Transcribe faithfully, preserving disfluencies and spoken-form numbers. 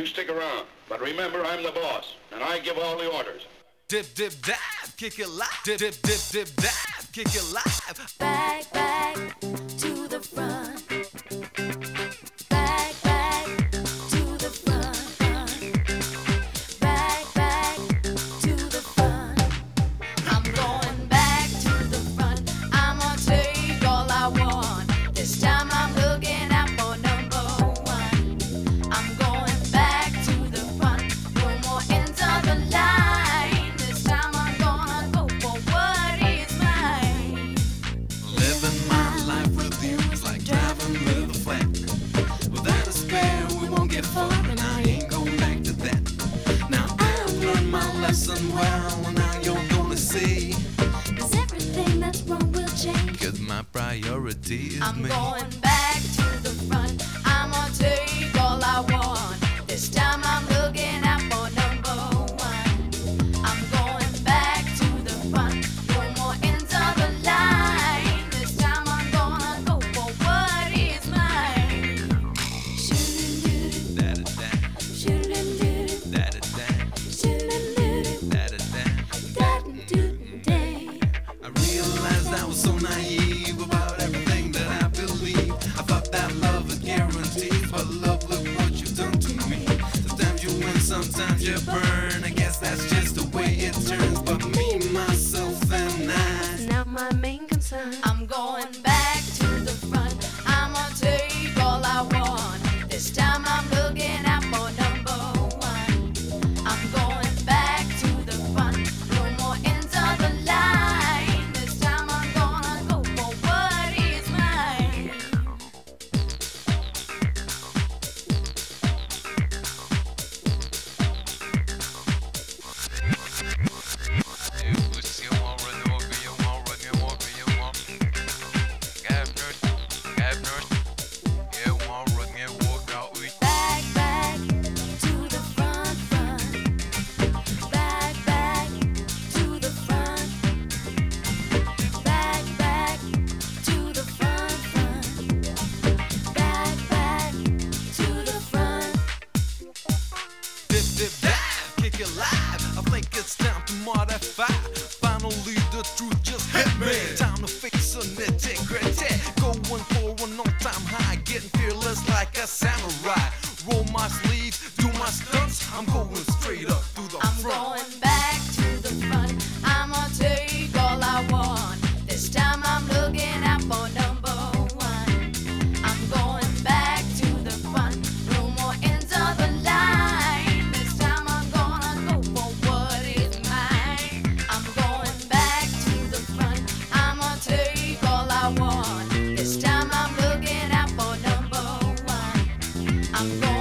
You stick around. But remember, I'm the boss, and I give all the orders. Dip, dip, dive, kick it live. Dip, dip, dip, dip, dive, kick it live. Back, back to the front. Back, back to the front. Back, back to the front. I'm going back to the front. I'm gonna take all I want. This time I'm looking out for number one. I'm going back to the front. No more ends of the line. This time I'm gonna go for what is mine. Living my life with you is like driving with a flat. Without a spare, we won't get far, and I ain't going back to that. Now I've learned my lesson well, and now you're gonna see. Cause everything that's wrong will change. Cause my priority is I'm me. going back to the front. I'm gonna take all I want. This time I'm looking out for number one. I'm going back to the front. No more ends of the line. This time I'm gonna go for what is mine. Shoo-doo-doo-doo. Da-da-da, Shoo-doo-doo-doo. da-da-da, Shoo-doo-doo-doo. da-da-da. Da-doo-doo-day. I realized I was so naive about everything that I believed. I thought that love was guaranteed, but love, look what you've done to me. Sometimes you win, sometimes you burn. I guess that's just the way it turns. But me, myself, and I. Not my main concern. I'm going back to the front. I'm gonna take all I want. This time I'm looking out for number one. I'm going back to the front. No more ends of the line. This time I'm gonna go for what is mine. Back, back to the front, front. Back, back to the front. Back, back to the front, front. Back, back to the front. Dip, dip, dive, kick it live. I think it's time to modify. Finally, the truth just hit me. Time to fix an integrity. Going for an all-time high, getting fearless like a samurai. Roll my sleeves, do my stunts. I'm going straight up through the I'm front. going back to the front. I'm gonna take all I want. This time I'm looking out for number one. I'm going back to the front. No more ends of the line. This time I'm gonna go for what is mine. I'm going back to the front. I'm gonna take all I want. This time I'm looking out for number one. I'm going